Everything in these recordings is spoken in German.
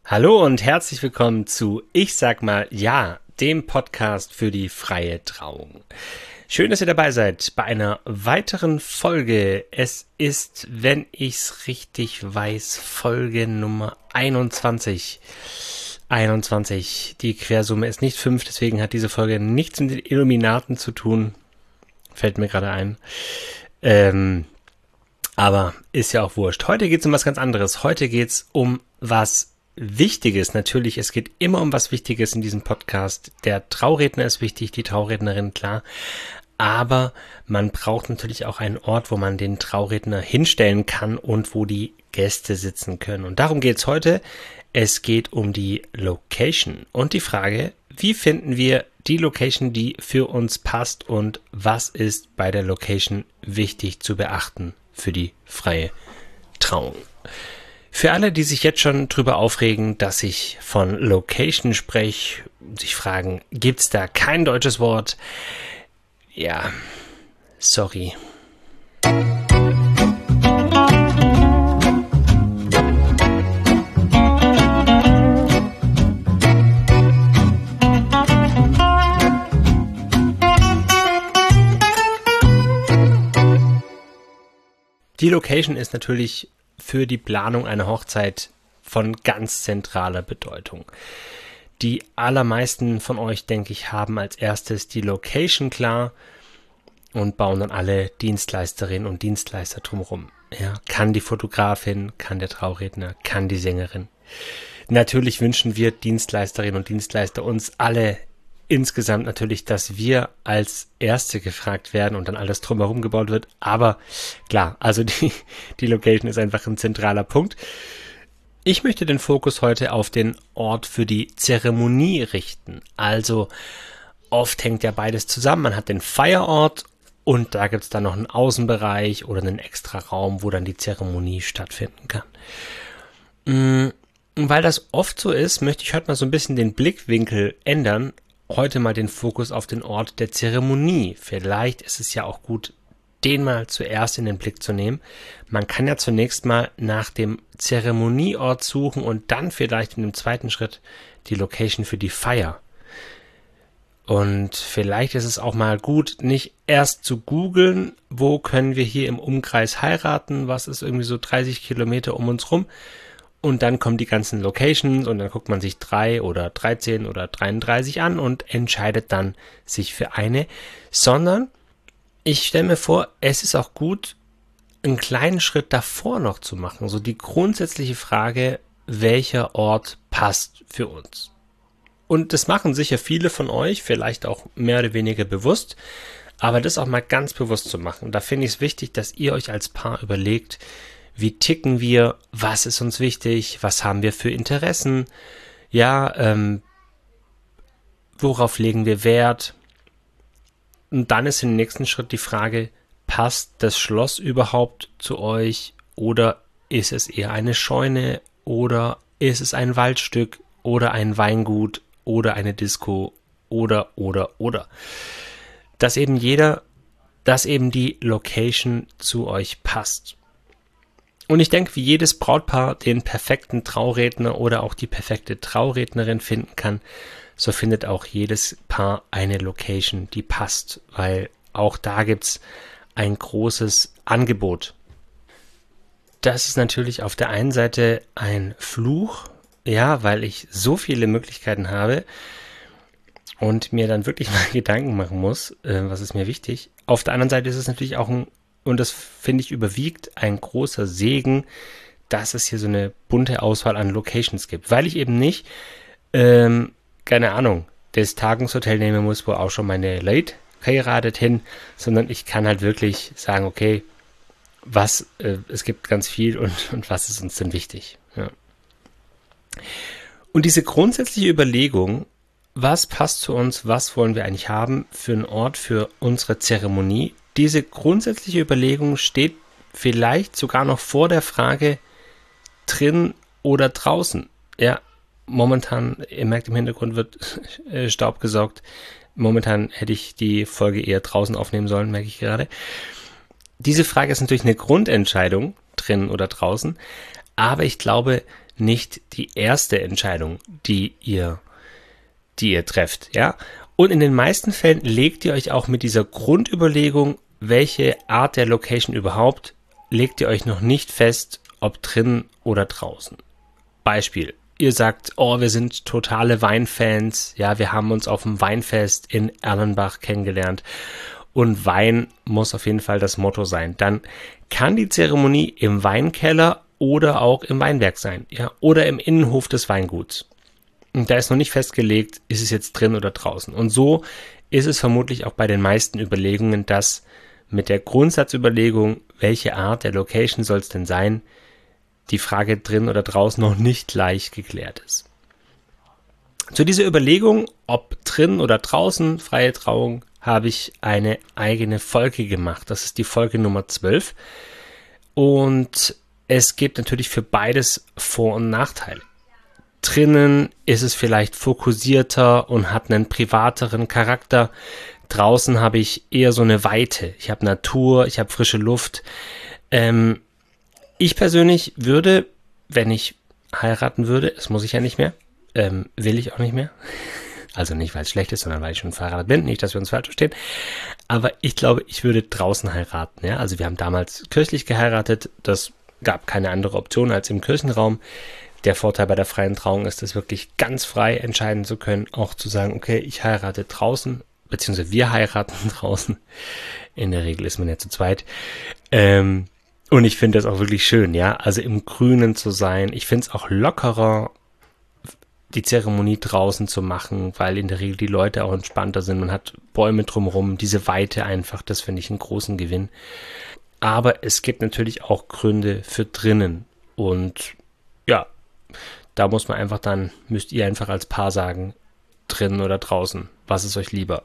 Hallo und herzlich willkommen zu Ich sag mal ja, dem Podcast für die freie Trauung. Schön, dass ihr dabei seid bei einer weiteren Folge. Es ist, wenn ich's richtig weiß, Folge Nummer 21. 21. Die Quersumme ist nicht 5, deswegen hat diese Folge nichts mit den Illuminaten zu tun. Fällt mir gerade ein. Aber ist ja auch wurscht. Heute geht's um was ganz anderes. Heute geht's um was Wichtiges. Natürlich, es geht immer um was Wichtiges in diesem Podcast. Der Trauredner ist wichtig, die Traurednerin, klar. Aber man braucht natürlich auch einen Ort, wo man den Trauredner hinstellen kann und wo die Gäste sitzen können. Und darum geht's heute. Es geht um die Location und die Frage, wie finden wir die Location, die für uns passt und was ist bei der Location wichtig zu beachten für die freie Trauung. Für alle, die sich jetzt schon drüber aufregen, dass ich von Location spreche, sich fragen, gibt's da kein deutsches Wort? Ja, sorry. Die Location ist natürlich für die Planung einer Hochzeit von ganz zentraler Bedeutung. Die allermeisten von euch, denke ich, haben als erstes die Location klar und bauen dann alle Dienstleisterinnen und Dienstleister drumherum. Ja, kann die Fotografin, kann der Trauredner, kann die Sängerin. Natürlich wünschen wir Dienstleisterinnen und Dienstleister uns alle insgesamt natürlich, dass wir als Erste gefragt werden und dann alles drumherum gebaut wird. Aber klar, also die Location ist einfach ein zentraler Punkt. Ich möchte den Fokus heute auf den Ort für die Zeremonie richten. Also oft hängt ja beides zusammen. Man hat den Feierort und da gibt es dann noch einen Außenbereich oder einen extra Raum, wo dann die Zeremonie stattfinden kann. Und weil das oft so ist, möchte ich heute mal so ein bisschen den Blickwinkel ändern. Heute mal den Fokus auf den Ort der Zeremonie. Vielleicht ist es ja auch gut, den mal zuerst in den Blick zu nehmen. Man kann ja zunächst mal nach dem Zeremonieort suchen und dann vielleicht in dem zweiten Schritt die Location für die Feier. Und vielleicht ist es auch mal gut, nicht erst zu googeln, wo können wir hier im Umkreis heiraten, was ist irgendwie so 30 Kilometer um uns rum. Und dann kommen die ganzen Locations und dann guckt man sich 3 oder 13 oder 33 an und entscheidet dann sich für eine. Sondern ich stelle mir vor, es ist auch gut, einen kleinen Schritt davor noch zu machen. So die grundsätzliche Frage, welcher Ort passt für uns. Und das machen sicher viele von euch, vielleicht auch mehr oder weniger bewusst. Aber das auch mal ganz bewusst zu machen. Da finde ich es wichtig, dass ihr euch als Paar überlegt, wie ticken wir? Was ist uns wichtig? Was haben wir für Interessen? Ja, worauf legen wir Wert? Und dann ist im nächsten Schritt die Frage, passt das Schloss überhaupt zu euch? Oder ist es eher eine Scheune? Oder ist es ein Waldstück? Oder ein Weingut? Oder eine Disco? Oder. Dass eben die Location zu euch passt. Und ich denke, wie jedes Brautpaar den perfekten Trauredner oder auch die perfekte Traurednerin finden kann, so findet auch jedes Paar eine Location, die passt, weil auch da gibt's ein großes Angebot. Das ist natürlich auf der einen Seite ein Fluch, ja, weil ich so viele Möglichkeiten habe und mir dann wirklich mal Gedanken machen muss, was ist mir wichtig. Auf der anderen Seite ist es natürlich auch und das finde ich überwiegt ein großer Segen, dass es hier so eine bunte Auswahl an Locations gibt. Weil ich eben nicht, keine Ahnung, das Tagungshotel nehmen muss, wo auch schon meine Late heiratet hin, sondern ich kann halt wirklich sagen, okay, es gibt ganz viel und was ist uns denn wichtig. Ja. Und diese grundsätzliche Überlegung, was passt zu uns, was wollen wir eigentlich haben für einen Ort für unsere Zeremonie, diese grundsätzliche Überlegung steht vielleicht sogar noch vor der Frage drin oder draußen. Ja, momentan, ihr merkt im Hintergrund wird Staub gesaugt. Momentan hätte ich die Folge eher draußen aufnehmen sollen, merke ich gerade. Diese Frage ist natürlich eine Grundentscheidung, drin oder draußen. Aber ich glaube, nicht die erste Entscheidung, die ihr trefft, ja. Und in den meisten Fällen legt ihr euch auch mit dieser Grundüberlegung, welche Art der Location überhaupt, legt ihr euch noch nicht fest, ob drin oder draußen. Beispiel, ihr sagt, oh, wir sind totale Weinfans, ja, wir haben uns auf dem Weinfest in Erlenbach kennengelernt und Wein muss auf jeden Fall das Motto sein. Dann kann die Zeremonie im Weinkeller oder auch im Weinberg sein, ja, oder im Innenhof des Weinguts. Und da ist noch nicht festgelegt, ist es jetzt drin oder draußen. Und so ist es vermutlich auch bei den meisten Überlegungen, dass mit der Grundsatzüberlegung, welche Art der Location soll es denn sein, die Frage drin oder draußen noch nicht gleich geklärt ist. Zu dieser Überlegung, ob drin oder draußen freie Trauung, habe ich eine eigene Folge gemacht. Das ist die Folge Nummer 12. Und es gibt natürlich für beides Vor- und Nachteile. Drinnen ist es vielleicht fokussierter und hat einen privateren Charakter. Draußen habe ich eher so eine Weite. Ich habe Natur, ich habe frische Luft. Ich persönlich würde, wenn ich heiraten würde, das muss ich ja nicht mehr, will ich auch nicht mehr. Also nicht, weil es schlecht ist, sondern weil ich schon verheiratet bin. Nicht, dass wir uns falsch verstehen. Aber ich glaube, ich würde draußen heiraten. Ja? Also wir haben damals kirchlich geheiratet. Das gab keine andere Option als im Kirchenraum. Der Vorteil bei der freien Trauung ist, es wirklich ganz frei entscheiden zu können. Auch zu sagen, okay, ich heirate draußen, beziehungsweise wir heiraten draußen. In der Regel ist man ja zu zweit. Und ich finde das auch wirklich schön, ja. Also im Grünen zu sein. Ich finde es auch lockerer, die Zeremonie draußen zu machen, weil in der Regel die Leute auch entspannter sind. Man hat Bäume drumherum, diese Weite einfach, das finde ich einen großen Gewinn. Aber es gibt natürlich auch Gründe für drinnen. Und ja, da muss man einfach dann, müsst ihr einfach als Paar sagen, drinnen oder draußen, was ist euch lieber?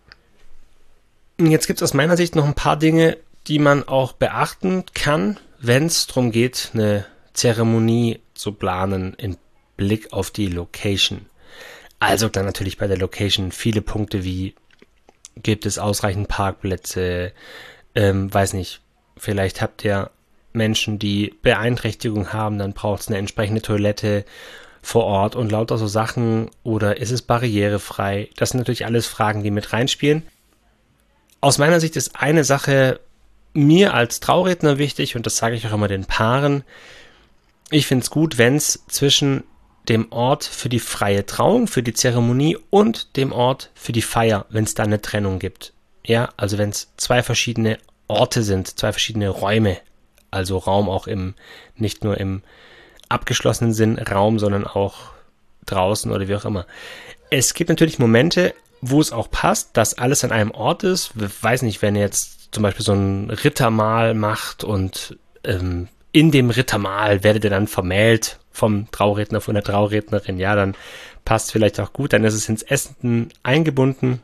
Jetzt gibt es aus meiner Sicht noch ein paar Dinge, die man auch beachten kann, wenn es darum geht, eine Zeremonie zu planen in Blick auf die Location. Also dann natürlich bei der Location viele Punkte wie, gibt es ausreichend Parkplätze, weiß nicht, vielleicht habt ihr Menschen, die Beeinträchtigung haben, dann braucht es eine entsprechende Toilette vor Ort und lauter so Sachen, oder ist es barrierefrei? Das sind natürlich alles Fragen, die mit reinspielen. Aus meiner Sicht ist eine Sache mir als Trauredner wichtig, und das sage ich auch immer den Paaren. Ich finde es gut, wenn es zwischen dem Ort für die freie Trauung, für die Zeremonie und dem Ort für die Feier, wenn es da eine Trennung gibt. Ja, also wenn es zwei verschiedene Orte sind, zwei verschiedene Räume, also Raum auch nicht nur im abgeschlossenen Sinn Raum, sondern auch draußen oder wie auch immer. Es gibt natürlich Momente, wo es auch passt, dass alles an einem Ort ist. Ich weiß nicht, wenn ihr jetzt zum Beispiel so ein Rittermahl macht und in dem Rittermahl werdet ihr dann vermählt vom Trauredner, von der Traurednerin, ja, dann passt vielleicht auch gut, dann ist es ins Essen eingebunden.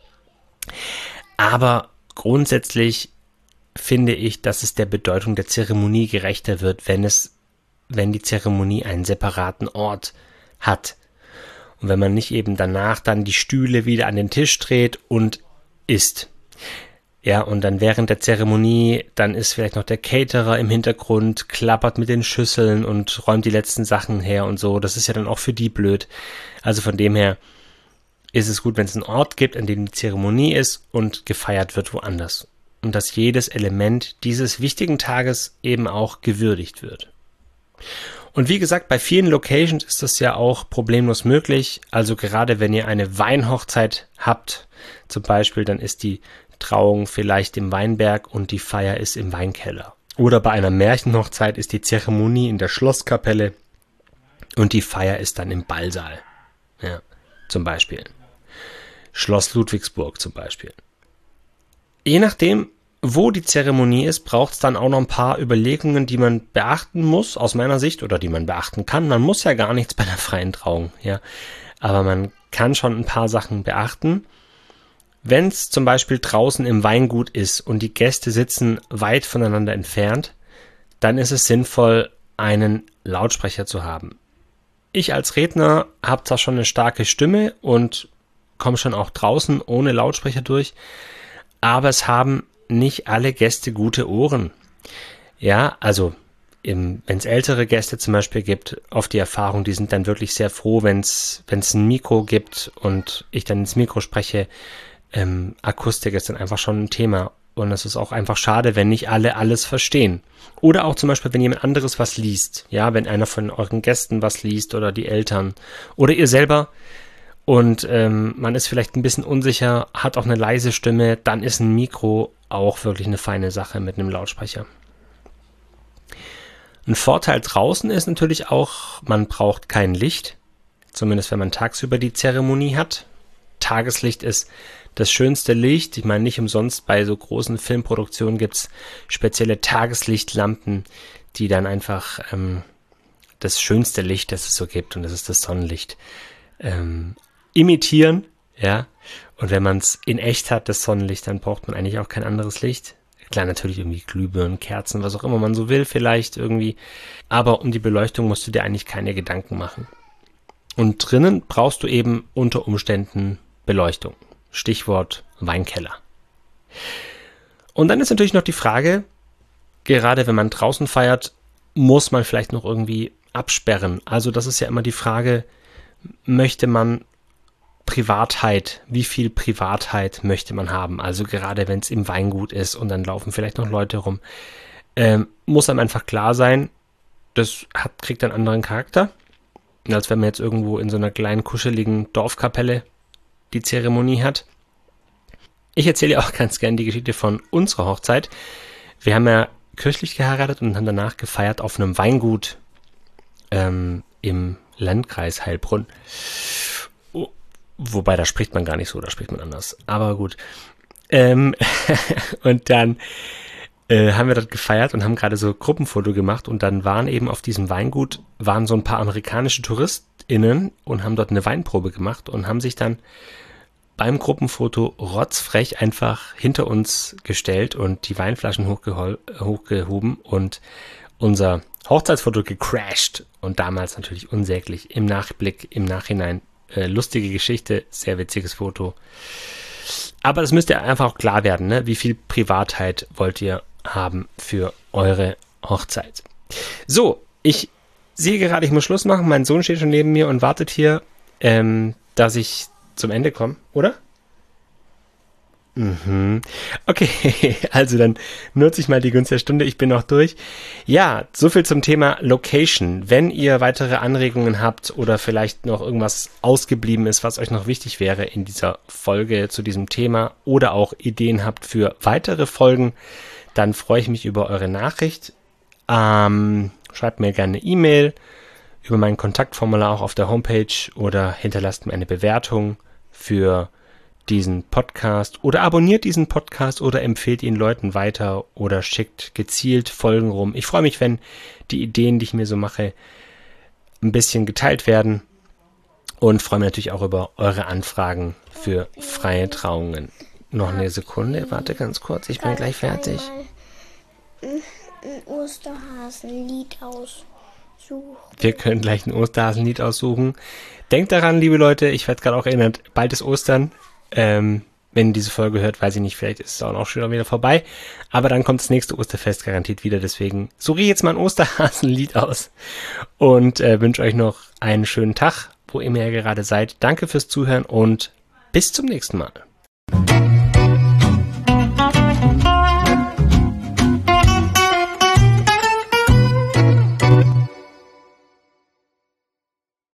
Aber grundsätzlich finde ich, dass es der Bedeutung der Zeremonie gerechter wird, wenn die Zeremonie einen separaten Ort hat. Und wenn man nicht eben danach dann die Stühle wieder an den Tisch dreht und isst. Ja, und dann während der Zeremonie, dann ist vielleicht noch der Caterer im Hintergrund, klappert mit den Schüsseln und räumt die letzten Sachen her und so. Das ist ja dann auch für die blöd. Also von dem her ist es gut, wenn es einen Ort gibt, an dem die Zeremonie ist und gefeiert wird woanders. Und dass jedes Element dieses wichtigen Tages eben auch gewürdigt wird. Und wie gesagt, bei vielen Locations ist das ja auch problemlos möglich. Also gerade wenn ihr eine Weinhochzeit habt, zum Beispiel, dann ist die Trauung vielleicht im Weinberg und die Feier ist im Weinkeller. Oder bei einer Märchenhochzeit ist die Zeremonie in der Schlosskapelle und die Feier ist dann im Ballsaal. Ja, zum Beispiel. Schloss Ludwigsburg zum Beispiel. Je nachdem, wo die Zeremonie ist, braucht es dann auch noch ein paar Überlegungen, die man beachten muss, aus meiner Sicht, oder die man beachten kann. Man muss ja gar nichts bei der freien Trauung, ja. Aber man kann schon ein paar Sachen beachten. Wenn es zum Beispiel draußen im Weingut ist und die Gäste sitzen weit voneinander entfernt, dann ist es sinnvoll, einen Lautsprecher zu haben. Ich als Redner habe zwar schon eine starke Stimme und komme schon auch draußen ohne Lautsprecher durch, aber es haben nicht alle Gäste gute Ohren. Ja, also wenn es ältere Gäste zum Beispiel gibt, oft die Erfahrung, die sind dann wirklich sehr froh, wenn es ein Mikro gibt und ich dann ins Mikro spreche. Akustik ist dann einfach schon ein Thema. Und es ist auch einfach schade, wenn nicht alle alles verstehen. Oder auch zum Beispiel, wenn jemand anderes was liest. Ja, wenn einer von euren Gästen was liest oder die Eltern oder ihr selber. Und man ist vielleicht ein bisschen unsicher, hat auch eine leise Stimme, dann ist ein Mikro auch wirklich eine feine Sache mit einem Lautsprecher. Ein Vorteil draußen ist natürlich auch, man braucht kein Licht. Zumindest wenn man tagsüber die Zeremonie hat. Tageslicht ist das schönste Licht. Ich meine, nicht umsonst bei so großen Filmproduktionen gibt es spezielle Tageslichtlampen, die dann einfach das schönste Licht, das es so gibt, und das ist das Sonnenlicht, imitieren. Ja. Und wenn man es in echt hat, das Sonnenlicht, dann braucht man eigentlich auch kein anderes Licht. Klar, natürlich irgendwie Glühbirnen, Kerzen, was auch immer man so will, vielleicht irgendwie. Aber um die Beleuchtung musst du dir eigentlich keine Gedanken machen. Und drinnen brauchst du eben unter Umständen Beleuchtung. Stichwort Weinkeller. Und dann ist natürlich noch die Frage, gerade wenn man draußen feiert, muss man vielleicht noch irgendwie absperren. Also das ist ja immer die Frage, möchte man Privatheit, wie viel Privatheit möchte man haben? Also gerade wenn es im Weingut ist und dann laufen vielleicht noch Leute rum, muss einem einfach klar sein, das kriegt einen anderen Charakter, als wenn man jetzt irgendwo in so einer kleinen, kuscheligen Dorfkapelle die Zeremonie hat. Ich erzähle ja auch ganz gern die Geschichte von unserer Hochzeit. Wir haben ja kirchlich geheiratet und haben danach gefeiert auf einem Weingut im Landkreis Heilbronn. Wobei, da spricht man gar nicht so, da spricht man anders. Aber gut. Und dann haben wir dort gefeiert und haben gerade so Gruppenfoto gemacht. Und dann waren eben auf diesem Weingut so ein paar amerikanische TouristInnen und haben dort eine Weinprobe gemacht und haben sich dann beim Gruppenfoto rotzfrech einfach hinter uns gestellt und die Weinflaschen hochgehoben und unser Hochzeitsfoto gecrashed. Und damals natürlich unsäglich. Im Nachblick, im Nachhinein lustige Geschichte, sehr witziges Foto. Aber das müsst ihr einfach auch klar werden, ne? Wie viel Privatheit wollt ihr haben für eure Hochzeit? So, ich sehe gerade, ich muss Schluss machen. Mein Sohn steht schon neben mir und wartet hier, dass ich zum Ende komme, oder? Okay, also dann nutze ich mal die Gunst der Stunde, ich bin noch durch. Ja, so viel zum Thema Location. Wenn ihr weitere Anregungen habt oder vielleicht noch irgendwas ausgeblieben ist, was euch noch wichtig wäre in dieser Folge zu diesem Thema oder auch Ideen habt für weitere Folgen, dann freue ich mich über eure Nachricht. Schreibt mir gerne eine E-Mail über mein Kontaktformular auch auf der Homepage oder hinterlasst mir eine Bewertung für diesen Podcast oder abonniert diesen Podcast oder empfehlt ihn Leuten weiter oder schickt gezielt Folgen rum. Ich freue mich, wenn die Ideen, die ich mir so mache, ein bisschen geteilt werden und freue mich natürlich auch über eure Anfragen für freie Trauungen. Noch eine Sekunde, warte ganz kurz, ich bin gleich fertig. Ein Osterhasenlied aussuchen. Wir können gleich ein Osterhasenlied aussuchen. Denkt daran, liebe Leute, ich werde gerade auch erinnert, bald ist Ostern. Wenn ihr diese Folge hört, weiß ich nicht, vielleicht ist es auch schon wieder vorbei. Aber dann kommt das nächste Osterfest garantiert wieder. Deswegen suche ich jetzt mal ein Osterhasenlied aus und wünsche euch noch einen schönen Tag, wo immer ihr gerade seid. Danke fürs Zuhören und bis zum nächsten Mal.